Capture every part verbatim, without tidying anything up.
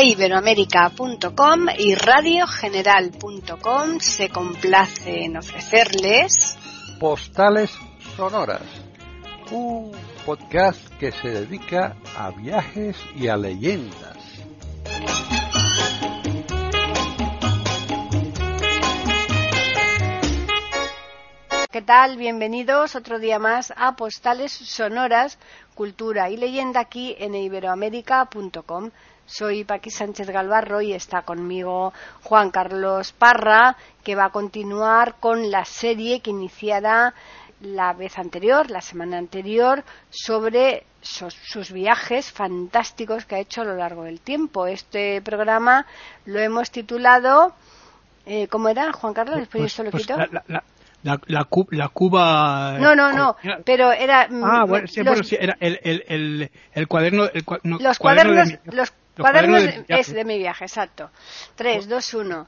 e iberoamérica punto com y radio general punto com se complace en ofrecerles Postales Sonoras, un podcast que se dedica a viajes y a leyendas. ¿Qué tal? Bienvenidos otro día más a Postales Sonoras, Cultura y Leyenda aquí en iberoamérica punto com. Soy Paqui Sánchez Galvarro y está conmigo Juan Carlos Parra, que va a continuar con la serie que iniciara la vez anterior, la semana anterior, sobre sus, sus viajes fantásticos que ha hecho a lo largo del tiempo. Este programa lo hemos titulado, eh, ¿cómo era, Juan Carlos? Después pues, esto lo pues quito. La, la, la, la, la, la Cuba... No, no, no, pero era... Ah, bueno, sí, los, bueno, sí era el, el, el, el cuaderno... El, no, los cuadernos... De mi, los los cuadernos cuadernos de, es de mi viaje, exacto. tres, dos, uno.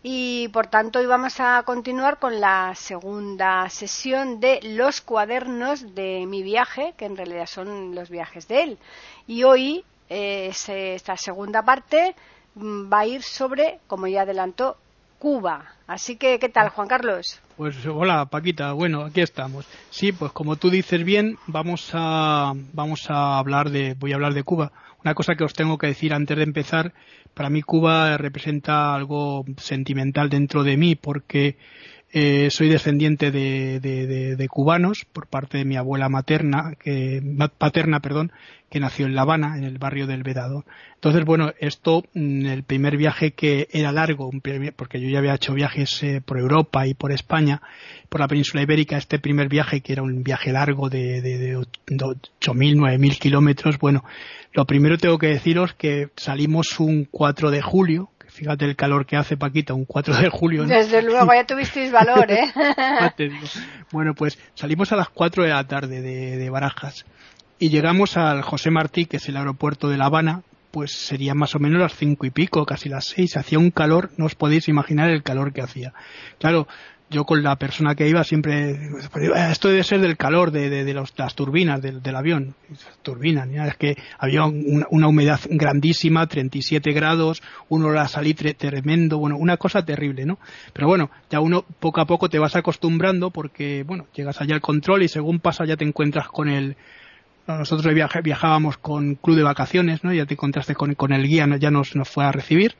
Y por tanto hoy vamos a continuar con la segunda sesión de los cuadernos de mi viaje, que en realidad son los viajes de él. Y hoy eh, esta segunda parte va a ir sobre, como ya adelantó, Cuba. Así que, ¿qué tal, Juan Carlos? Pues hola, Paquita. Bueno, aquí estamos. Sí, pues como tú dices bien, vamos a vamos a hablar de voy a hablar de Cuba. Una cosa que os tengo que decir antes de empezar, para mí Cuba representa algo sentimental dentro de mí porque eh, soy descendiente de, de, de, de cubanos por parte de mi abuela materna, que paterna, perdón, que nació en La Habana, en el barrio del Vedado. Entonces, bueno, esto, el primer viaje que era largo, porque yo ya había hecho viajes eh, por Europa y por España, por la península ibérica, este primer viaje, que era un viaje largo de, de, de ocho mil, nueve mil kilómetros, bueno, lo primero tengo que deciros que salimos un cuatro de julio, fíjate el calor que hace, Paquita, un cuatro de julio, ¿no? Desde luego, ya tuvisteis valor, ¿eh? Te digo. Bueno, pues salimos a las cuatro de la tarde de, de Barajas y llegamos al José Martí, que es el aeropuerto de La Habana, pues serían más o menos las cinco y pico, casi las seis. Hacía un calor, no os podéis imaginar el calor que hacía. Claro, yo con la persona que iba siempre, esto debe ser del calor de, de, de los, las turbinas del, del avión. Turbinas, ¿no? Es que había una, una humedad grandísima, treinta y siete grados, un olor a salitre tremendo, bueno, una cosa terrible, ¿no? Pero bueno, ya uno poco a poco te vas acostumbrando porque, bueno, llegas allá al control y según pasa ya te encuentras con el... Nosotros viaje, viajábamos con club de vacaciones, ¿no? Ya te encontraste con, con el guía, ¿no? Ya nos, nos fue a recibir.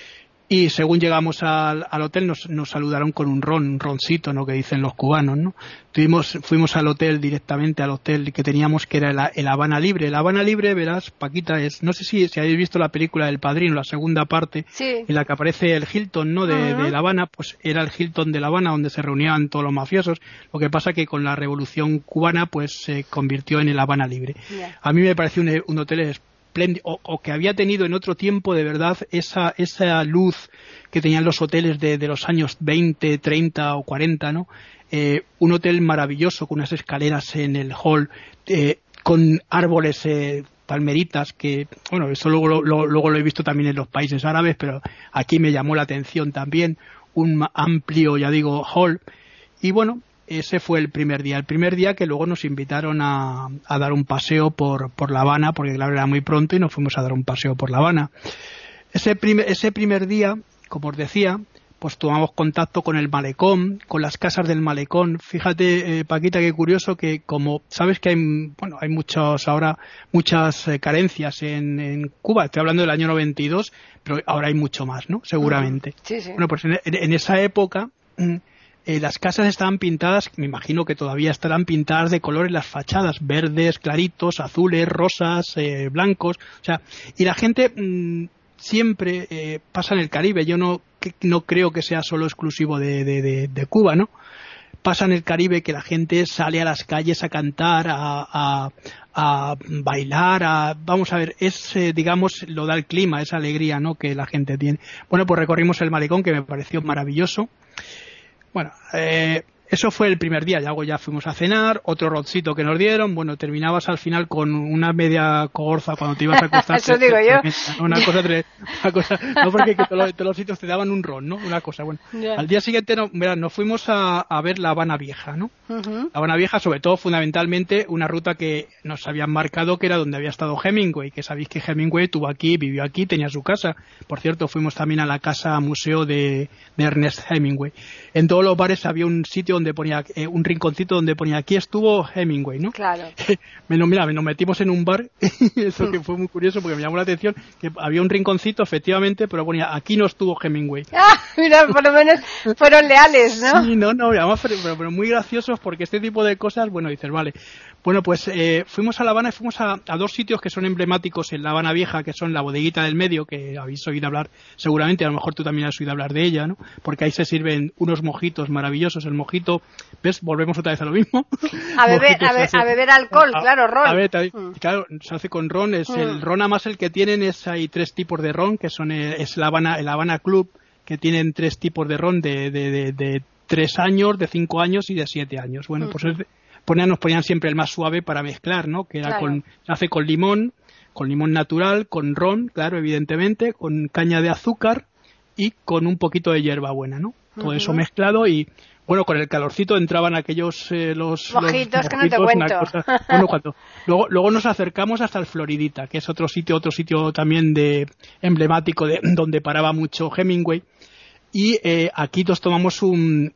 Y según llegamos al, al hotel nos, nos saludaron con un ron, un roncito, ¿no? Que dicen los cubanos, ¿no? Tuvimos, fuimos al hotel, directamente al hotel que teníamos, que era el, el Habana Libre. El Habana Libre, verás, Paquita, es, no sé si, si habéis visto la película del Padrino, la segunda parte, sí, en la que aparece el Hilton, ¿no? De, uh-huh. de La Habana, pues era el Hilton de La Habana donde se reunían todos los mafiosos. Lo que pasa que con la revolución cubana, pues se convirtió en el Habana Libre. Yeah. A mí me pareció un, un hotel espléndido. O, o que había tenido en otro tiempo de verdad esa esa luz que tenían los hoteles de, de los años veinte, treinta o cuarenta, ¿no? Eh, un hotel maravilloso con unas escaleras en el hall, eh, con árboles, eh, palmeritas, que, bueno, eso luego lo, lo, luego lo he visto también en los países árabes, pero aquí me llamó la atención también, un amplio, ya digo, hall, y bueno, ese fue el primer día. El primer día que luego nos invitaron a, a dar un paseo por, por La Habana, porque claro, era muy pronto y nos fuimos a dar un paseo por La Habana. Ese primer, ese primer día, como os decía, pues tomamos contacto con el malecón, con las casas del malecón. Fíjate, eh, Paquita, qué curioso que como sabes que hay, bueno, hay muchos ahora, muchas eh, carencias en, en Cuba. Estoy hablando del año noventa y dos, pero ahora hay mucho más, ¿no? Seguramente. Uh-huh. Sí, sí. Bueno, pues en, en esa época... Eh, las casas estaban pintadas, me imagino que todavía estarán pintadas de colores las fachadas, verdes, claritos, azules, rosas, eh, blancos, o sea, y la gente mmm, siempre eh, pasa en el Caribe. Yo no, que, no creo que sea solo exclusivo de, de, de, de Cuba, ¿no? Pasa en el Caribe que la gente sale a las calles a cantar, a, a, a bailar, a, vamos a ver, es, eh, digamos, lo da el clima, esa alegría, ¿no? Que la gente tiene. Bueno, pues recorrimos el malecón, que me pareció maravilloso. Bueno, eh, eso fue el primer día, luego ya fuimos a cenar, otro rocito que nos dieron, bueno, terminabas al final con una media cogorza cuando te ibas a acostar. Eso digo yo. Una cosa, una cosa, no porque que todos, todos los sitios te daban un ron, ¿no? Una cosa, bueno. Yeah. Al día siguiente no, mira, nos fuimos a, a ver la Habana Vieja, ¿no? Uh-huh. La Habana Vieja, sobre todo, fundamentalmente, una ruta que nos habían marcado que era donde había estado Hemingway, que sabéis que Hemingway tuvo aquí, vivió aquí, tenía su casa. Por cierto, fuimos también a la casa museo de, de Ernest Hemingway. En todos los bares había un sitio donde ponía, eh, un rinconcito donde ponía, aquí estuvo Hemingway, ¿no? Claro. Menos, mira, nos metimos en un bar, eso que fue muy curioso porque me llamó la atención, que había un rinconcito, efectivamente, pero ponía, aquí no estuvo Hemingway. Ah, mira, por lo menos fueron leales, ¿no? Sí, no, no, además, pero, pero muy graciosos porque este tipo de cosas, bueno, dices, vale. Bueno, pues eh, fuimos a La Habana y fuimos a, a dos sitios que son emblemáticos en La Habana Vieja, que son la Bodeguita del Medio, que habéis oído hablar seguramente, a lo mejor tú también has oído hablar de ella, ¿no? Porque ahí se sirven unos mojitos maravillosos. El mojito, ¿ves? Volvemos otra vez a lo mismo. A beber, a, be, hace, a beber alcohol, a, claro, ron. A ver, mm. claro, se hace con ron. Es mm. El ron, además, el que tienen es, hay tres tipos de ron, que son es la Habana, el Habana Club, que tienen tres tipos de ron de, de, de, de tres años, de cinco años y de siete años. Bueno, mm. pues es, ponían, nos ponían siempre el más suave para mezclar, ¿no? Que era claro. con, se hace con limón, con limón natural, con ron, claro, evidentemente, con caña de azúcar y con un poquito de hierbabuena, ¿no? Todo uh-huh. eso mezclado y, bueno, con el calorcito entraban aquellos eh, los mojitos, los que no te cuento. Cosa, bueno, cuando, luego, luego nos acercamos hasta el Floridita, que es otro sitio, otro sitio también de emblemático de donde paraba mucho Hemingway. Y eh, aquí nos tomamos un,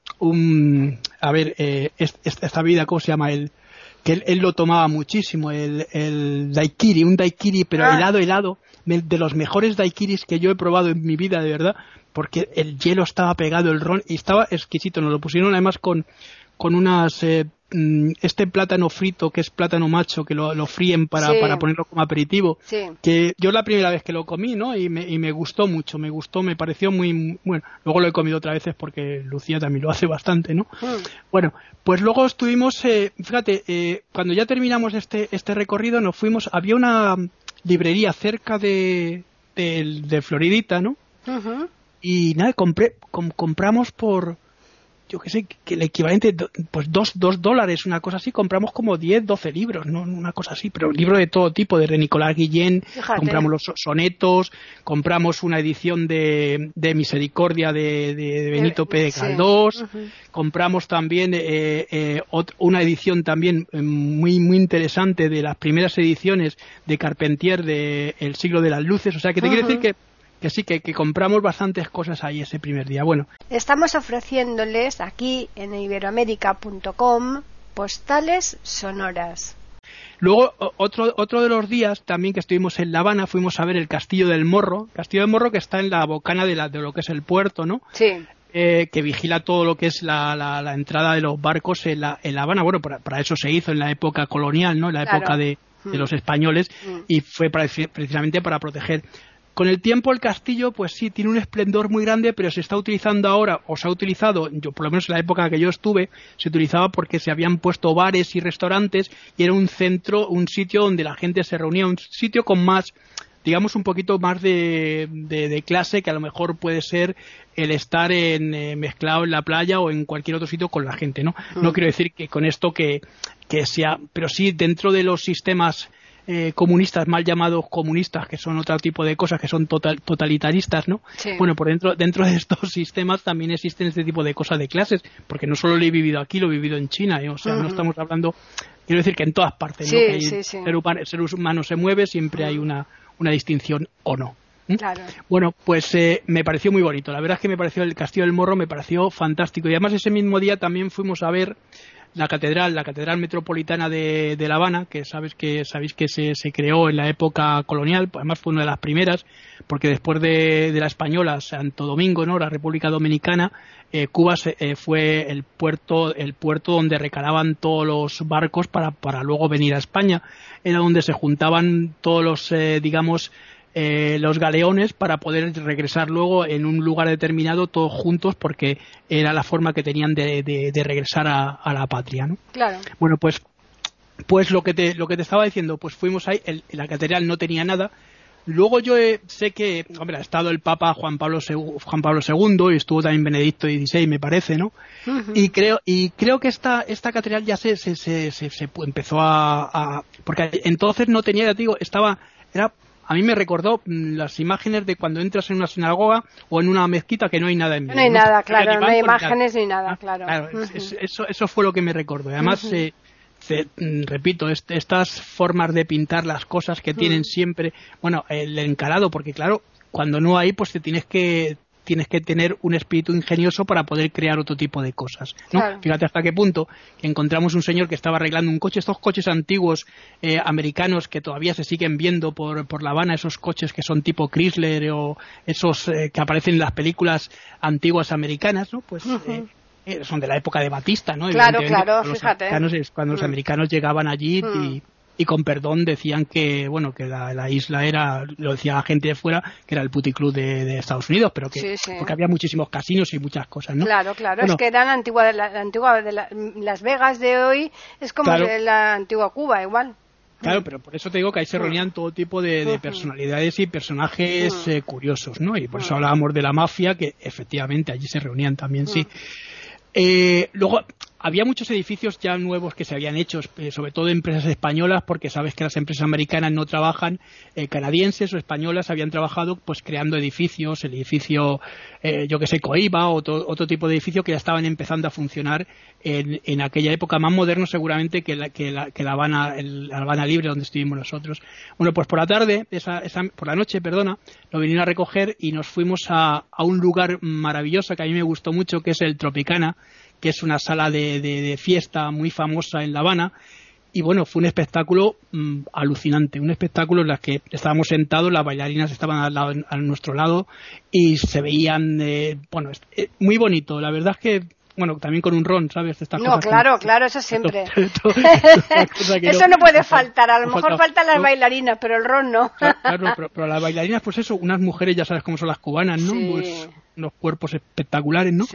un a ver, eh, esta bebida, ¿cómo se llama? El, que él, él lo tomaba muchísimo, el, el daiquiri, un daiquiri, pero ah. helado, helado, de los mejores daiquiris que yo he probado en mi vida, de verdad, porque el hielo estaba pegado, el ron, y estaba exquisito. Nos lo pusieron además con, con unas, eh, este plátano frito, que es plátano macho, que lo, lo fríen para, sí. para ponerlo como aperitivo, sí. que yo la primera vez que lo comí, ¿no? Y me, y me gustó mucho, me gustó, me pareció muy, bueno, luego lo he comido otras veces porque Lucía también lo hace bastante, ¿no? Mm. Bueno, pues luego estuvimos, eh, fíjate, eh, cuando ya terminamos este, este recorrido, nos fuimos, había una librería cerca de, de, de Floridita, ¿no? Uh-huh. Y nada, compré, com, compramos por, yo qué sé, que el equivalente, pues dos, dos dólares, una cosa así, compramos como diez, doce libros, no una cosa así, pero libros de todo tipo, de Nicolás Guillén, Fíjate. compramos los sonetos, compramos una edición de, de Misericordia de, de, de Benito Pérez Galdós, sí. uh-huh. compramos también eh, eh, una edición también muy muy interesante de las primeras ediciones de Carpentier de El siglo de las luces, o sea que te uh-huh. quiero decir que que sí, que, que compramos bastantes cosas ahí ese primer día. Bueno, estamos ofreciéndoles aquí en iberoamérica punto com postales sonoras. Luego, otro otro de los días también que estuvimos en La Habana, fuimos a ver el Castillo del Morro. Castillo del Morro que está en la bocana de, la, de lo que es el puerto, ¿no? Sí. Eh, que vigila todo lo que es la, la, la entrada de los barcos en La, en la Habana. Bueno, para, para eso se hizo en la época colonial, ¿no? En la claro. época de, de los españoles mm. y fue para, precisamente para proteger. Con el tiempo el castillo, pues sí, tiene un esplendor muy grande, pero se está utilizando ahora, o se ha utilizado, yo por lo menos en la época que yo estuve, se utilizaba porque se habían puesto bares y restaurantes y era un centro, un sitio donde la gente se reunía, un sitio con más, digamos, un poquito más de, de, de clase, que a lo mejor puede ser el estar en, eh, mezclado en la playa o en cualquier otro sitio con la gente, ¿no? Mm. No quiero decir que con esto que, que sea, pero sí dentro de los sistemas Eh, comunistas, mal llamados comunistas, que son otro tipo de cosas, que son total, totalitaristas, ¿no? Sí. Bueno, por dentro dentro de estos sistemas también existen este tipo de cosas de clases, porque no solo lo he vivido aquí, lo he vivido en China, ¿eh? O sea, uh-huh. no estamos hablando, quiero decir que en todas partes, sí, ¿no? Que sí, sí. el ser humano, el ser humano se mueve, siempre uh-huh. hay una, una distinción o no. ¿Mm? Claro. Bueno, pues eh, me pareció muy bonito, la verdad es que me pareció el Castillo del Morro, me pareció fantástico, y además ese mismo día también fuimos a ver la catedral, la catedral metropolitana de, de La Habana, que sabes que sabéis que se, se creó en la época colonial, además fue una de las primeras, porque después de, de la española, Santo Domingo, ¿no? La República Dominicana, eh, Cuba se, eh, fue el puerto, el puerto donde recalaban todos los barcos para, para luego venir a España, era donde se juntaban todos los, eh, digamos, Eh, los galeones para poder regresar luego en un lugar determinado todos juntos, porque era la forma que tenían de, de, de regresar a, a la patria, ¿no? Claro. Bueno, pues pues lo que te lo que te estaba diciendo, pues fuimos ahí, el, la catedral no tenía nada, Luego yo eh, sé que, hombre, ha estado el Papa Juan Pablo segundo, Juan Pablo segundo y estuvo también Benedicto dieciséis, me parece, ¿no? Uh-huh. Y creo y creo que esta esta catedral ya se se, se, se, se empezó a, a... Porque entonces no tenía, ya te digo, estaba... era A mí me recordó las imágenes de cuando entras en una sinagoga o en una mezquita que no hay nada en medio. No hay ¿no? nada, claro, no hay imágenes ni nada, claro. claro uh-huh. es, eso, eso fue lo que me recordó. Además, uh-huh. eh, Se, repito, est- estas formas de pintar las cosas que tienen mm. siempre, bueno, el encarado, porque claro, cuando no hay, pues te tienes que tienes que tener un espíritu ingenioso para poder crear otro tipo de cosas, ¿no? Claro. Fíjate hasta qué punto que encontramos un señor que estaba arreglando un coche, estos coches antiguos eh, americanos que todavía se siguen viendo por, por La Habana, esos coches que son tipo Chrysler o esos eh, que aparecen en las películas antiguas americanas, ¿no? Pues... Uh-huh. Eh, son de la época de Batista, ¿no? Claro, claro, fíjate. Es cuando los mm. americanos llegaban allí mm. y, y con perdón decían que, bueno, que la, la isla era, lo decía la gente de fuera, que era el puticlub de, de Estados Unidos, pero que, sí, sí. porque había muchísimos casinos y muchas cosas, ¿no? Claro, claro, bueno, es que era la antigua, de la, la antigua de la, Las Vegas de hoy es como claro. de la antigua Cuba, igual. Claro, pero por eso te digo que ahí se reunían todo tipo de, de personalidades y personajes eh, curiosos, ¿no? Y por eso hablábamos de la mafia, que efectivamente allí se reunían también, sí. Eh, luego había muchos edificios ya nuevos que se habían hecho, eh, sobre todo empresas españolas, porque sabes que las empresas americanas no trabajan, eh, canadienses o españolas habían trabajado pues creando edificios, el edificio, eh, yo que sé, Coiba, o otro, otro tipo de edificio que ya estaban empezando a funcionar en, en aquella época, más moderno seguramente que la, que la, que la Habana, el, la Habana Libre donde estuvimos nosotros. Bueno, pues por la tarde, esa, esa, por la noche, perdona, lo vinieron a recoger y nos fuimos a, a un lugar maravilloso que a mí me gustó mucho, que es el Tropicana, que es una sala de, de, de fiesta muy famosa en La Habana, y bueno, fue un espectáculo mmm, alucinante, un espectáculo en el que estábamos sentados, las bailarinas estaban al lado, a nuestro lado, y se veían, eh, bueno, eh, muy bonito, la verdad es que, bueno, también con un ron, ¿sabes? Estas no, cosas claro, como, claro, eso siempre. Esto, esto, esto, eso no puede faltar, a lo mejor faltan las bailarinas, pero el ron no. Claro, pero, pero las bailarinas, pues eso, unas mujeres, ya sabes cómo son las cubanas, ¿no? Sí. Pues unos cuerpos espectaculares, ¿no? Sí.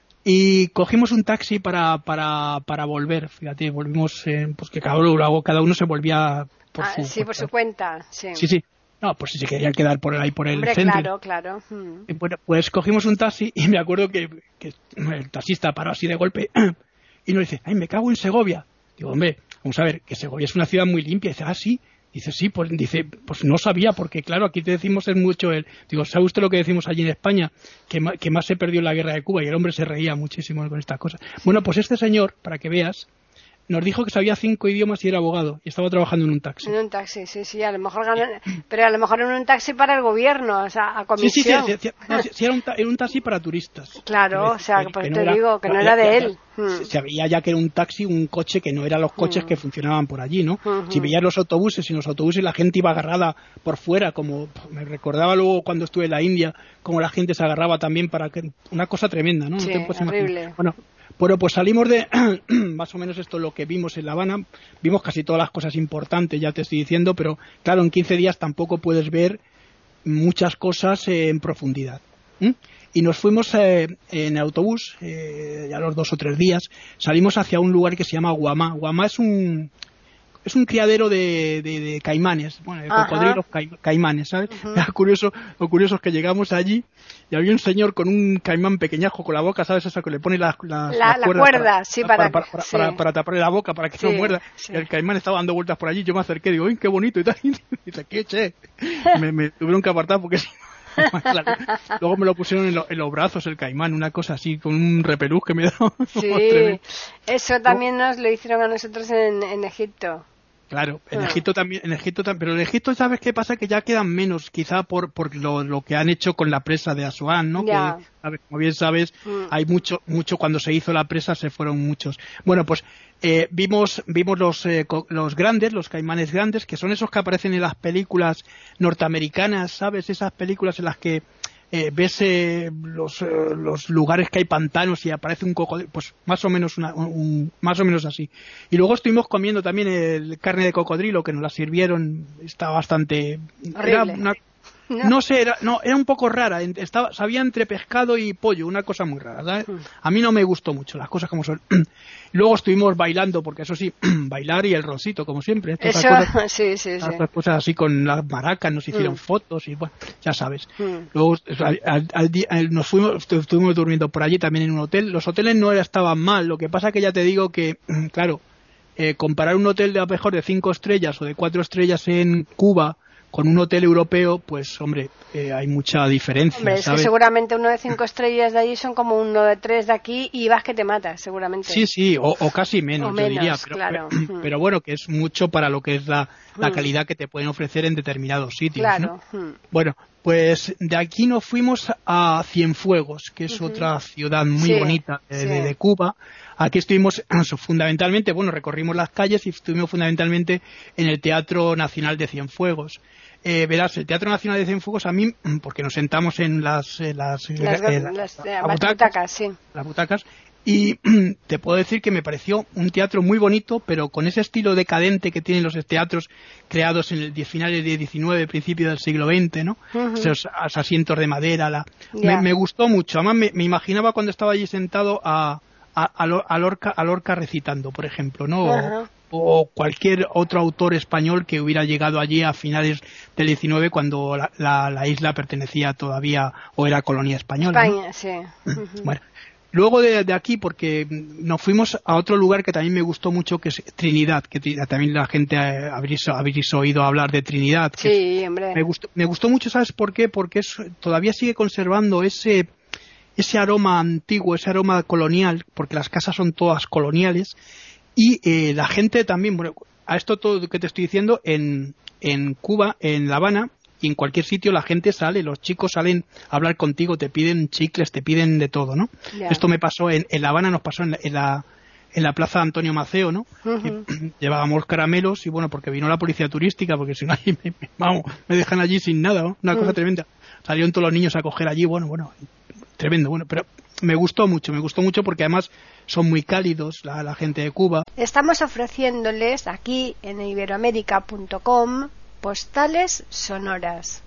Y cogimos un taxi para para para volver, fíjate, volvimos, eh, pues que cada uno, cada uno se volvía por ah, su sí, por su cuenta, sí. Sí, sí. No, pues si se querían quedar por ahí por el Hombre, centro. claro, claro. Hmm. Y bueno, pues cogimos un taxi y me acuerdo que, que el taxista paró así de golpe y nos dice, ay, me cago en Segovia. Digo, hombre, vamos a ver, que Segovia es una ciudad muy limpia. Y dice, ah, sí. Dice, sí, pues dice, pues no sabía, porque claro, aquí te decimos es mucho el... Digo, ¿sabe usted lo que decimos allí en España? Que, ma, que más se perdió en la guerra de Cuba, y el hombre se reía muchísimo con estas cosas. Bueno, pues este señor, para que veas, nos dijo que sabía cinco idiomas y era abogado, y estaba trabajando en un taxi. En un taxi, sí, sí, a lo mejor ganan, pero a lo mejor en un taxi para el gobierno, o sea, a comisión. Sí, sí, sí, sí, no, sí era, un ta, era un taxi para turistas. Claro, o sea, que, pues que te no era, digo, que no ya, era de ya, él. Ya, hmm. Se veía ya que era un taxi, un coche que no eran los coches hmm. que funcionaban por allí, ¿no? Hmm. Si veías los autobuses, y en los autobuses la gente iba agarrada por fuera, como me recordaba luego cuando estuve en la India, como la gente se agarraba también para que... Una cosa tremenda, ¿no? Sí, no te puedes horrible. Imaginar. Bueno, Bueno, pues salimos de más o menos esto lo que vimos en La Habana, vimos casi todas las cosas importantes, ya te estoy diciendo, pero claro, en quince días tampoco puedes ver muchas cosas eh, en profundidad. ¿Mm? Y nos fuimos eh, en autobús, eh, ya los dos o tres días, salimos hacia un lugar que se llama Guamá. Guamá es un... Es un criadero de, de, de caimanes, bueno, de cocodrilos ca, caimanes, ¿sabes? Uh-huh. Lo curioso, lo curioso es que llegamos allí y había un señor con un caimán pequeñajo con la boca, ¿sabes? Esa que le pone la, la, la, la cuerda, para, sí, para, para, para, sí. para, para taparle la boca, para que sí, no muerda. Sí. Y el caimán estaba dando vueltas por allí, yo me acerqué, digo, ¡ay, qué bonito! Y tal, y dice, ¿qué, che? me, me tuvieron que apartar porque... Luego me lo pusieron en, lo, en los brazos el caimán, una cosa así, con un repelús que me dio. Sí, eso también nos lo hicieron a nosotros en, en Egipto. Claro, en Egipto también, en Egipto también, pero en Egipto sabes qué pasa, que ya quedan menos, quizá por por lo, lo que han hecho con la presa de Asuán, ¿no? Ya. Que, sabes, como bien sabes, mm. hay mucho, mucho cuando se hizo la presa se fueron muchos. Bueno, pues eh, vimos vimos los eh, los grandes, los caimanes grandes, que son esos que aparecen en las películas norteamericanas, ¿sabes? Esas películas en las que Eh, ves eh, los, eh, los lugares que hay pantanos y aparece un cocodrilo, pues más o menos una, un, más o menos así. Y luego estuvimos comiendo también el carne de cocodrilo que nos la sirvieron, está bastante horrible. Era una, no. no sé, era, no, era un poco rara. Estaba, sabía entre pescado y pollo, una cosa muy rara, ¿sabes? Mm. A mí no me gustó mucho, las cosas como son. Luego estuvimos bailando, porque eso sí, bailar y el roncito, como siempre. Eso, cosas, sí, sí, sí. Estas cosas así con las maracas, nos hicieron mm. fotos y bueno, ya sabes. Mm. Luego al, al, al día, nos fuimos, estuvimos durmiendo por allí también en un hotel. Los hoteles no estaban mal, lo que pasa que ya te digo que, claro, eh, comparar un hotel de a lo mejor de cinco estrellas o de cuatro estrellas en Cuba con un hotel europeo, pues hombre, eh, hay mucha diferencia. Hombre, es ¿sabes? Que seguramente uno de cinco estrellas de allí son como uno de tres de aquí y vas que te matas, seguramente. Sí, sí, o, o casi menos, o yo menos, diría. Pero, claro. pero, pero bueno, que es mucho para lo que es la, la calidad que te pueden ofrecer en determinados sitios. Claro. ¿no? Bueno, pues de aquí nos fuimos a Cienfuegos, que es uh-huh. otra ciudad muy sí, bonita de, sí. de, de Cuba. Aquí estuvimos fundamentalmente, bueno, recorrimos las calles y estuvimos fundamentalmente en el Teatro Nacional de Cienfuegos. Eh, verás, el Teatro Nacional de Cienfuegos a mí, porque nos sentamos en las, eh, las, las, eh, las, las, las butacas, butacas, sí. las butacas, y te puedo decir que me pareció un teatro muy bonito, pero con ese estilo decadente que tienen los teatros creados en el finales del diecinueve, principio del siglo veinte, ¿no? Uh-huh. Esos, esos asientos de madera, la, yeah. me, me gustó mucho. Además, me, me imaginaba cuando estaba allí sentado a, a, a, a, Lorca, a Lorca recitando, por ejemplo, ¿no? Uh-huh. O, o cualquier otro autor español que hubiera llegado allí a finales del diecinueve, cuando la, la, la isla pertenecía todavía o era colonia española. España, ¿no? sí. Uh-huh. Bueno. Luego de, de aquí, porque nos fuimos a otro lugar que también me gustó mucho, que es Trinidad, que también la gente eh, habréis, habréis oído hablar de Trinidad. Que sí, hombre. Me gustó, me gustó mucho, ¿sabes por qué? Porque es, todavía sigue conservando ese, ese aroma antiguo, ese aroma colonial, porque las casas son todas coloniales, y eh, la gente también, bueno, a esto todo lo que te estoy diciendo, en, en Cuba, en La Habana, y en cualquier sitio la gente sale, los chicos salen a hablar contigo, te piden chicles, te piden de todo, ¿no? Yeah. Esto me pasó en, en La Habana, nos pasó en la, en la, en la plaza Antonio Maceo, ¿no? Uh-huh. Llevábamos caramelos y bueno, porque vino la policía turística, porque si no allí me, me, vamos, me dejan allí sin nada, ¿no? Una uh-huh. cosa tremenda. Salieron todos los niños a coger allí, bueno, bueno, tremendo, bueno, pero me gustó mucho, me gustó mucho porque además son muy cálidos la, la gente de Cuba. Estamos ofreciéndoles aquí en iberoamérica punto com postales sonoras.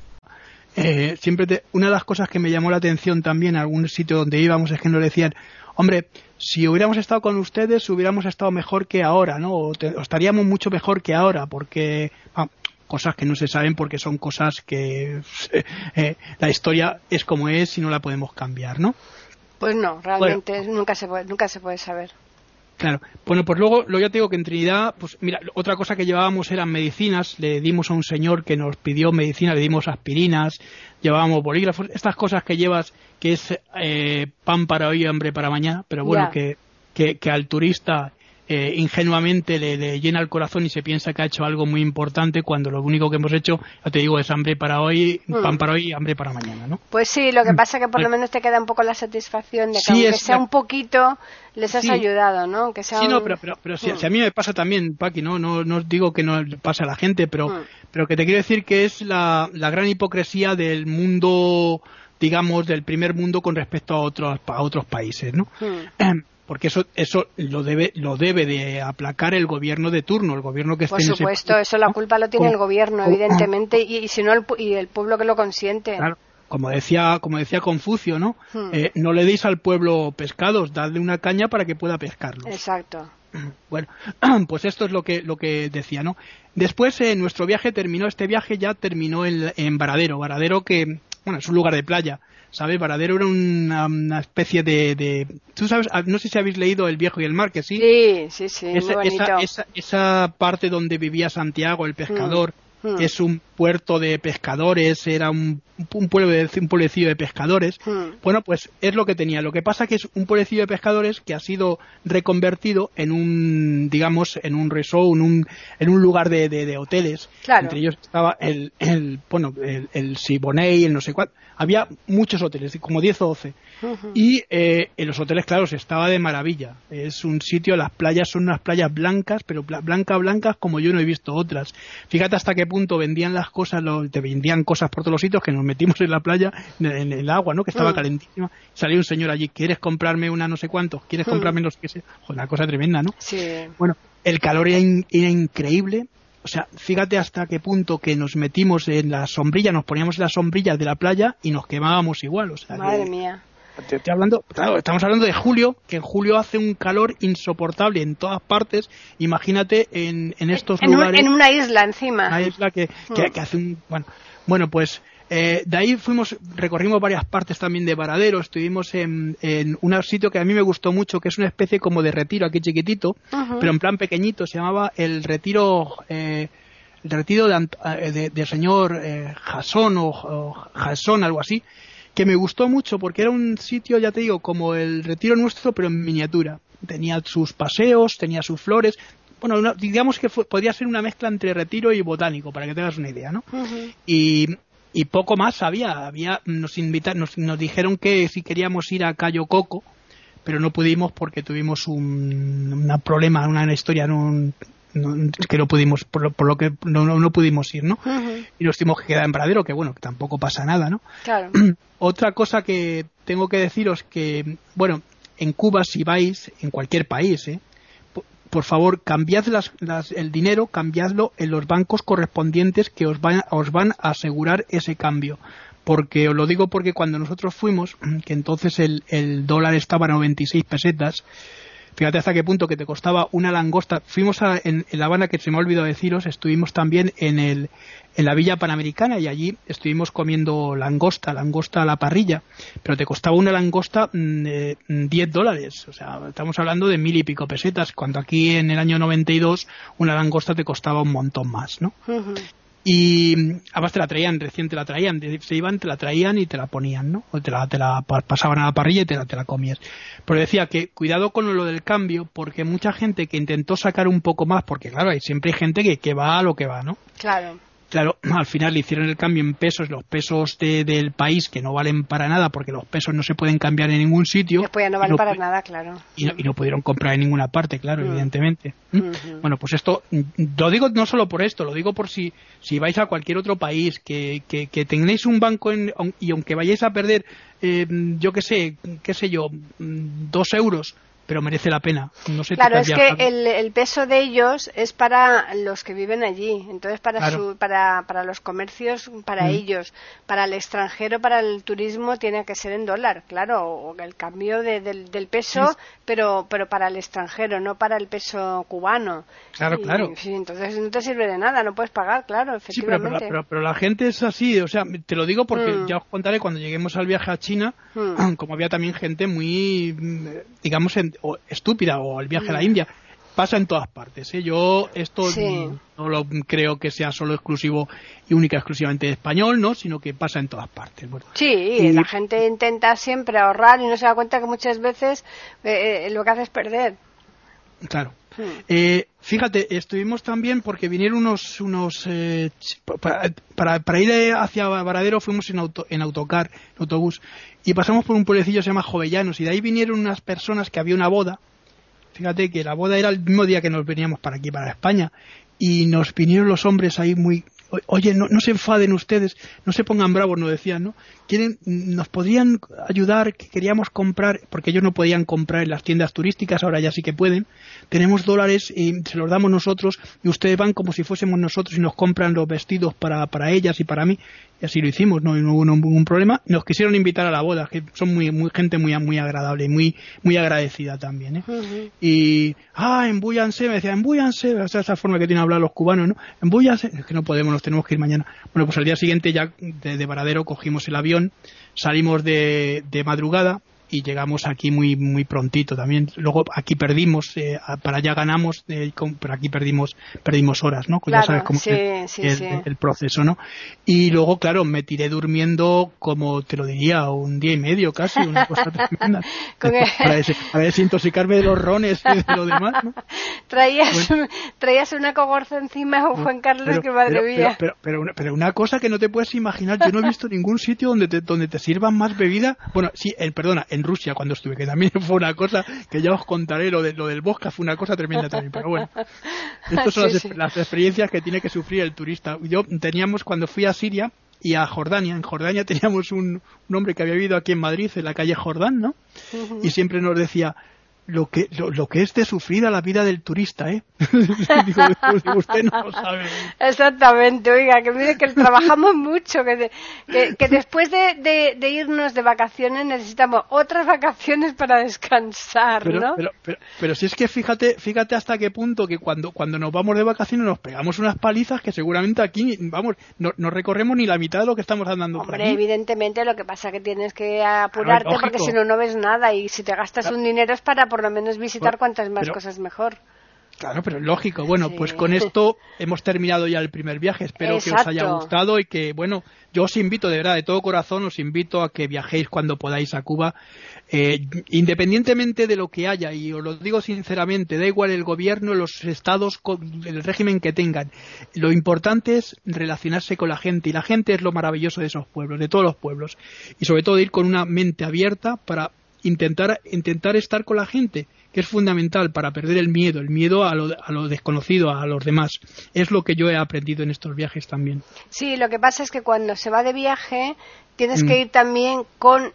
Eh, siempre te, una de las cosas que me llamó la atención también en algún sitio donde íbamos es que nos decían, hombre, si hubiéramos estado con ustedes hubiéramos estado mejor que ahora, ¿no? O, te, o estaríamos mucho mejor que ahora, porque ah, cosas que no se saben porque son cosas que eh, la historia es como es y no la podemos cambiar, ¿no? Pues no, realmente bueno, nunca se puede, nunca se puede saber. Claro. Bueno, pues luego, lo ya te digo que en Trinidad, pues mira, otra cosa que llevábamos eran medicinas. Le dimos a un señor que nos pidió medicina, le dimos aspirinas, llevábamos bolígrafos, estas cosas que llevas, que es eh, pan para hoy y hambre para mañana, pero bueno, que, que, que al turista eh, ingenuamente le, le llena el corazón y se piensa que ha hecho algo muy importante cuando lo único que hemos hecho, ya te digo, es hambre para hoy, mm. pan para hoy y hambre para mañana, ¿no? Pues sí, lo que pasa es que por lo menos te queda un poco la satisfacción de que sí, aunque sea la... un poquito les has sí. ayudado, ¿no? Aunque sea sí, un... no, pero, pero, pero mm. si, si a mí me pasa también, Paqui, no, no, no digo que no le pase a la gente, pero, mm. pero que te quiero decir que es la, la gran hipocresía del mundo, digamos, del primer mundo con respecto a otros, a otros países, ¿no? Mm. Porque eso eso lo debe lo debe de aplacar el gobierno de turno, el gobierno que esté en ese... Por supuesto, eso la culpa lo tiene el gobierno, evidentemente, y, y si no el, y el pueblo que lo consiente. Claro, como decía como decía Confucio, ¿no? Hmm. Eh, no le deis al pueblo pescados, dadle una caña para que pueda pescarlos. Exacto. Bueno, pues esto es lo que lo que decía, ¿no? Después eh, nuestro viaje terminó, este viaje ya terminó en, en Varadero, Varadero que, bueno, es un lugar de playa. ¿Sabes? Varadero era una, una especie de, de... Tú sabes, no sé si habéis leído El Viejo y el Mar, que sí. Sí, sí, sí, esa, muy bonito. Esa, esa, esa parte donde vivía Santiago, el pescador, mm, mm. es un puerto de pescadores, era un, un, pueblo de, un pueblecillo de pescadores. Mm. Bueno, pues es lo que tenía. Lo que pasa que es un pueblecillo de pescadores que ha sido reconvertido en un, digamos, en un resort, en un, en un lugar de, de, de hoteles. Claro. Entre ellos estaba el, el bueno, el, el Siboney, el no sé cuál. Había muchos hoteles, como diez o doce. Uh-huh. Y eh, en los hoteles, claro, se estaba de maravilla. Es un sitio, las playas son unas playas blancas, pero blancas, blancas como yo no he visto otras. Fíjate hasta qué punto vendían las cosas, lo, te vendían cosas por todos los sitios, que nos metimos en la playa, en, en el agua, ¿no? Que estaba uh-huh. calentísima. Salió un señor allí, ¿quieres comprarme una no sé cuánto? ¿Quieres uh-huh. comprarme los que sé? Joder, una cosa tremenda, ¿no? Sí. Bueno, el calor era, in, era increíble. o sea, fíjate hasta qué punto que nos metimos en la sombrilla, nos poníamos en las sombrillas de la playa y nos quemábamos igual. O sea, madre que, mía. Te estoy hablando, claro, estamos hablando de julio, que en julio hace un calor insoportable en todas partes. Imagínate en, en estos en lugares. Un, en una isla encima. Una isla que, que, que hace un. Bueno, bueno pues eh, de ahí fuimos, recorrimos varias partes también de Varadero. Estuvimos en, en un sitio que a mí me gustó mucho, que es una especie como de retiro aquí chiquitito, uh-huh. pero en plan pequeñito. Se llamaba el retiro. Eh, el retiro de, de, de señor eh, Jasón o, o Jasón, algo así. Que me gustó mucho porque era un sitio, ya te digo, como el retiro nuestro, pero en miniatura. Tenía sus paseos, tenía sus flores. Bueno, una, digamos que fue, podría ser una mezcla entre retiro y botánico, para que tengas una idea, ¿no? Uh-huh. Y, y poco más había. había nos, invita, nos, nos dijeron que si queríamos ir a Cayo Coco, pero no pudimos porque tuvimos un, un problema, una, una historia, un, no, que no pudimos, por lo, por lo que no, no, no pudimos ir, ¿no? Uh-huh. Y nos tuvimos que quedar en Varadero, que bueno, que tampoco pasa nada, ¿no? Claro. Otra cosa que tengo que deciros que, bueno, en Cuba si vais, en cualquier país, ¿eh? por, por favor, cambiad las, las, el dinero, cambiadlo en los bancos correspondientes que os van, os van a asegurar ese cambio. Porque os lo digo porque cuando nosotros fuimos, que entonces el, el dólar estaba a noventa y seis pesetas, fíjate hasta qué punto que te costaba una langosta. Fuimos a, en, en La Habana, que se me ha olvidado deciros, estuvimos también en el en la Villa Panamericana y allí estuvimos comiendo langosta, langosta a la parrilla, pero te costaba una langosta eh, diez dólares. O sea, estamos hablando de mil y pico pesetas, cuando aquí en el año noventa y dos una langosta te costaba un montón más, ¿no? Uh-huh. Y además te la traían, recién te la traían, se iban, te la traían y te la ponían, ¿no? O te la, te la pasaban a la parrilla y te la, te la comías. Pero decía que cuidado con lo del cambio, porque mucha gente que intentó sacar un poco más, porque claro, hay, siempre hay gente que, que va a lo que va, ¿no? Claro. Claro, al final le hicieron el cambio en pesos, los pesos de, del país que no valen para nada, porque los pesos no se pueden cambiar en ningún sitio. Después ya no valen no, para nada, claro. Y no, y no pudieron comprar en ninguna parte, claro, mm. evidentemente. ¿Mm? Uh-huh. Bueno, pues esto, lo digo no solo por esto, lo digo por si si vais a cualquier otro país, que, que, que tengáis un banco en, y aunque vayáis a perder, eh, yo qué sé, qué sé yo, dos euros, pero merece la pena. No sé, claro, es que el, el peso de ellos es para los que viven allí, entonces para claro. su, para, para los comercios, para mm. ellos, para el extranjero, para el turismo tiene que ser en dólar, claro, o el cambio de, del, del peso, sí. pero pero para el extranjero, no para el peso cubano. Claro, y, claro. Sí, entonces no te sirve de nada, no puedes pagar, claro, efectivamente. Sí, pero, pero, pero, pero la gente es así, o sea, te lo digo porque mm. ya os contaré cuando lleguemos al viaje a China, mm. como había también gente muy, digamos, en, o estúpida, o el viaje a la India, pasa en todas partes, ¿eh? Yo esto sí. no lo creo que sea solo exclusivo y única exclusivamente de español, ¿no? Sino que pasa en todas partes. Bueno, sí, y la gente intenta siempre ahorrar y no se da cuenta que muchas veces eh, lo que hace es perder. Claro. Sí. Eh, fíjate, estuvimos también porque vinieron unos unos eh, para, para, para ir hacia Varadero fuimos en auto, en autocar, en autobús, y pasamos por un pueblecillo que se llama Jovellanos, y de ahí vinieron unas personas que había una boda. Fíjate que la boda era el mismo día que nos veníamos para aquí, para España, y nos vinieron los hombres ahí muy, oye, no, no se enfaden ustedes, no se pongan bravos, nos decían, ¿no? Quieren, nos podrían ayudar, que queríamos comprar, porque ellos no podían comprar en las tiendas turísticas, ahora ya sí que pueden. Tenemos dólares y se los damos nosotros, y ustedes van como si fuésemos nosotros y nos compran los vestidos para, para ellas y para mí. Y así lo hicimos, no, no hubo ningún problema. Nos quisieron invitar a la boda, que son muy, muy gente muy, muy agradable y muy, muy agradecida también, ¿eh? Uh-huh. Y, ah, embúyanse, me decía, embúyanse, o sea, esa forma que tienen de hablar los cubanos, ¿no? Embúyanse, es que no podemos, nos tenemos que ir mañana. Bueno, pues al día siguiente ya de, de Varadero cogimos el avión, salimos de, de madrugada y llegamos aquí muy muy prontito también. Luego aquí perdimos, eh, para allá ganamos, eh, con, pero aquí perdimos perdimos horas, ¿no? Claro, ya sabes cómo sí, es sí, el, sí. El, el proceso, ¿no? Y luego, claro, me tiré durmiendo, como te lo diría, un día y medio casi, una cosa tremenda. Con el... para, des, para desintoxicarme de los rones y de lo demás, ¿no? Traías, bueno, traías una cogorza encima, oh, Juan Carlos, pero, que madre pero, mía. Pero, pero, pero, una, pero una cosa que no te puedes imaginar, yo no he visto ningún sitio donde te, donde te sirvan más bebida. Bueno, sí, en, perdona, en Rusia cuando estuve, que también fue una cosa que ya os contaré, lo, de, lo del vodka fue una cosa tremenda también, pero bueno, estas son sí, las, sí. las experiencias que tiene que sufrir el turista. Yo teníamos, cuando fui a Siria y a Jordania, en Jordania teníamos un, un hombre que había vivido aquí en Madrid, en la calle Jordán, ¿no? Uh-huh. Y siempre nos decía, lo que lo, lo que es de sufrida la vida del turista, ¿eh? Digo, usted no lo sabe. Exactamente, oiga, que mire que trabajamos mucho, que, de, que, que después de, de, de irnos de vacaciones necesitamos otras vacaciones para descansar, pero, ¿no? Pero, pero, pero si es que fíjate, fíjate hasta qué punto que cuando, cuando nos vamos de vacaciones nos pegamos unas palizas que seguramente aquí, vamos, no, no recorremos ni la mitad de lo que estamos andando. Hombre, por aquí. Evidentemente, lo que pasa es que tienes que apurarte, claro, porque si no, no ves nada, y si te gastas claro. un dinero es para por lo menos visitar bueno, cuantas más pero, cosas mejor. Claro, pero es lógico. Bueno, sí. Pues con esto hemos terminado ya el primer viaje. Espero Exacto. que os haya gustado y que, bueno, yo os invito, de verdad, de todo corazón, os invito a que viajéis cuando podáis a Cuba, eh, independientemente de lo que haya, y os lo digo sinceramente, da igual el gobierno, los estados, el régimen que tengan. Lo importante es relacionarse con la gente, y la gente es lo maravilloso de esos pueblos, de todos los pueblos, y sobre todo ir con una mente abierta para intentar intentar estar con la gente, que es fundamental para perder el miedo, el miedo a lo, a lo desconocido, a los demás. Es lo que yo he aprendido en estos viajes también. Sí, lo que pasa es que cuando se va de viaje tienes mm. que ir también con,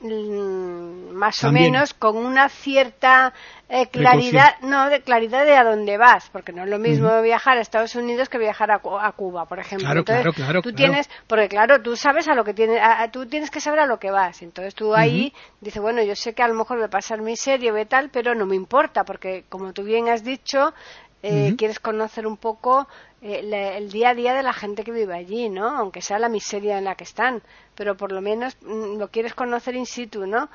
más también. o menos, con una cierta eh, claridad, Precaución. no, de claridad de a dónde vas, porque no es lo mismo mm. viajar a Estados Unidos que viajar a, a Cuba, por ejemplo. Claro, entonces, claro, claro. Tú claro. tienes, porque claro, tú sabes a lo que tienes, a, a, tú tienes que saber a lo que vas. Entonces tú ahí mm-hmm. dices, bueno, yo sé que a lo mejor voy a pasar miseria o tal, pero no me importa, porque como tú bien has dicho, eh, mm-hmm. quieres conocer un poco eh, la, el día a día de la gente que vive allí, ¿no? Aunque sea la miseria en la que están, pero por lo menos mm, lo quieres conocer in situ, ¿no?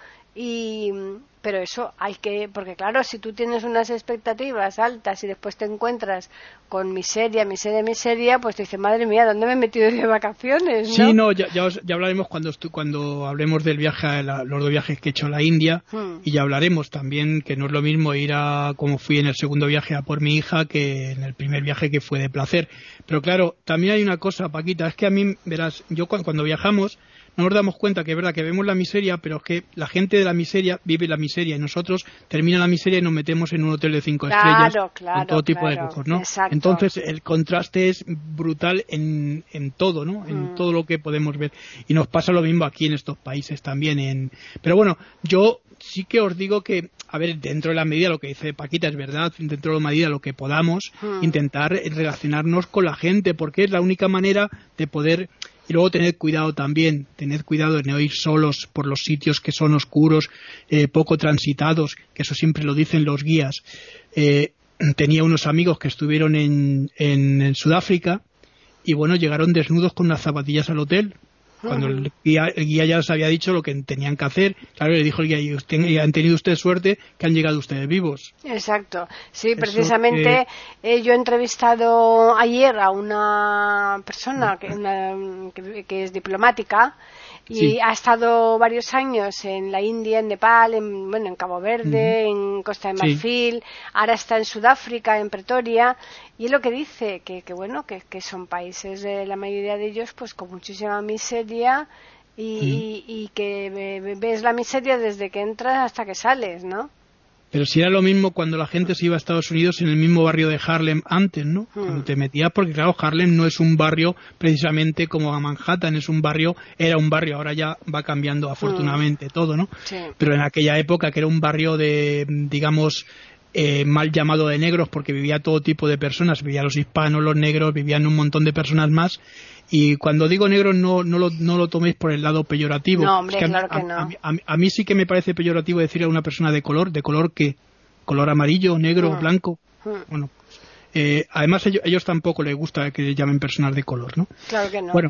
Y pero eso hay que, porque claro, si tú tienes unas expectativas altas y después te encuentras con miseria, miseria, miseria, pues te dices, madre mía, ¿dónde me he metido de vacaciones? ¿no? Sí, no, ya, ya, os, ya hablaremos cuando estu- cuando hablemos del viaje, la, los dos viajes que he hecho a la India, hmm. y ya hablaremos también que no es lo mismo ir a, como fui en el segundo viaje a por mi hija, que en el primer viaje que fue de placer. Pero claro, también hay una cosa, Paquita, es que a mí, verás, yo cuando, cuando viajamos, no nos damos cuenta que es verdad que vemos la miseria, pero es que la gente de la miseria vive la miseria y nosotros termina la miseria y nos metemos en un hotel de cinco claro, estrellas claro, con todo tipo claro, de lujos, ¿no? Exacto. Entonces el contraste es brutal en, en todo, ¿no? En mm. todo lo que podemos ver. Y nos pasa lo mismo aquí en estos países también. En... Pero bueno, yo sí que os digo que, a ver, dentro de la medida, lo que dice Paquita es verdad, dentro de la medida lo que podamos, mm. intentar relacionarnos con la gente, porque es la única manera de poder... Y luego tened cuidado también, tened cuidado de no ir solos por los sitios que son oscuros, eh, poco transitados, que eso siempre lo dicen los guías. Eh, tenía unos amigos que estuvieron en, en, en Sudáfrica y bueno, llegaron desnudos con unas zapatillas al hotel. Cuando el guía, el guía ya les había dicho lo que tenían que hacer, claro, le dijo el guía, y usted, y han tenido ustedes suerte que han llegado ustedes vivos. Exacto, sí, eso, precisamente eh... Eh, yo he entrevistado ayer a una persona que, una, que, que es diplomática y sí. ha estado varios años en la India, en Nepal, en, bueno, en Cabo Verde, uh-huh. en Costa de Marfil, sí. ahora está en Sudáfrica, en Pretoria, y es lo que dice, que, que bueno, que, que son países, de la mayoría de ellos, pues con muchísima miseria y, uh-huh. y, y que ves la miseria desde que entras hasta que sales, ¿no? Pero si era lo mismo cuando la gente se iba a Estados Unidos en el mismo barrio de Harlem antes, ¿no? Hmm. Cuando te metías, porque claro, Harlem no es un barrio precisamente como a Manhattan, es un barrio, era un barrio, ahora ya va cambiando afortunadamente hmm. todo, ¿no? Sí. Pero en aquella época que era un barrio de, digamos, eh, mal llamado de negros, porque vivía todo tipo de personas, vivían los hispanos, los negros, vivían un montón de personas más. Y cuando digo negro no no lo, no lo toméis por el lado peyorativo. No, hombre, es que claro a, que no. A, a, a, a mí sí que me parece peyorativo decirle a una persona de color, ¿de color qué? ¿Color amarillo, negro, mm. blanco? Mm. Bueno, eh, además ellos, ellos tampoco les gusta que les llamen personas de color, ¿no? Claro que no. Bueno,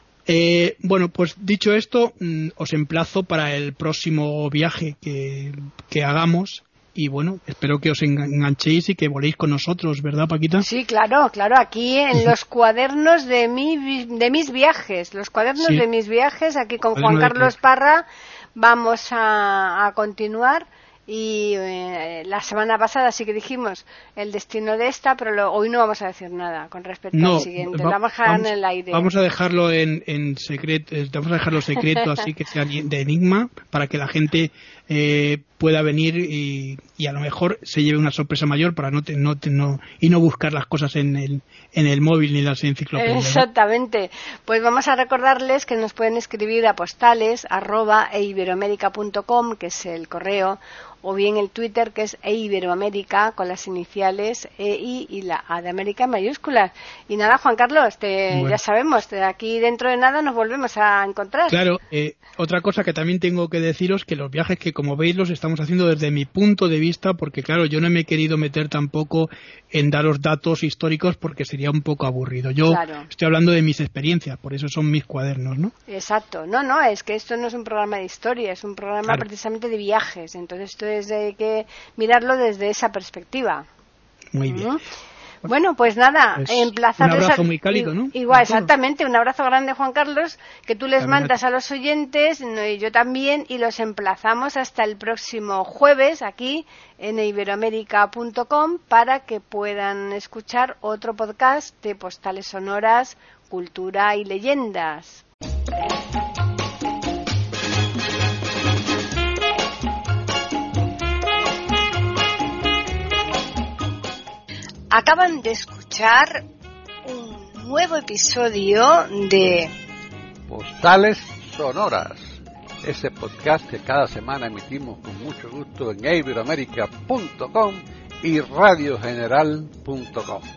eh, bueno pues dicho esto, mmm, os emplazo para el próximo viaje que, que hagamos. Y bueno, espero que os enganchéis y que voléis con nosotros, ¿verdad, Paquita? Sí, claro, claro, aquí en los cuadernos de mi, de mis viajes, los cuadernos sí. de mis viajes, aquí con Juan Carlos Parra, vamos a, a continuar. Y eh, la semana pasada sí que dijimos el destino de esta, pero lo, hoy no vamos a decir nada con respecto no, al siguiente. Va, vamos a dejar vamos, en el aire. Vamos a dejarlo en, en secreto, vamos a dejarlo secreto, así que sea de enigma, para que la gente eh, pueda venir y, y a lo mejor se lleve una sorpresa mayor para no, te, no, te, no y no buscar las cosas en el en el móvil ni las enciclopedias. Exactamente. Pues vamos a recordarles que nos pueden escribir a postales arroba eiberoamerica punto com, que es el correo, o bien el Twitter, que es eiberoamérica, con las iniciales E I y la A de América en mayúsculas. Y nada, Juan Carlos, te, bueno. ya sabemos, te, aquí dentro de nada nos volvemos a encontrar. Claro, eh, otra cosa que también tengo que deciros, que los viajes que como veis los estamos haciendo desde mi punto de vista, porque claro, yo no me he querido meter tampoco en daros datos históricos porque sería un poco aburrido. Yo claro. estoy hablando de mis experiencias, por eso son mis cuadernos, ¿no? Exacto, no, no, es que esto no es un programa de historia, es un programa claro. precisamente de viajes, entonces esto es de que mirarlo desde esa perspectiva. Muy bien. ¿Mm? Bueno, pues nada, pues emplazarles... Un abrazo muy cálido, ¿no? Igual, exactamente, un abrazo grande, Juan Carlos, que tú les mandas a los oyentes, y yo también, y los emplazamos hasta el próximo jueves aquí en iberoamérica punto com para que puedan escuchar otro podcast de Postales Sonoras, Cultura y Leyendas. Acaban de escuchar un nuevo episodio de Postales Sonoras, ese podcast que cada semana emitimos con mucho gusto en iberoamérica punto com y radio general punto com.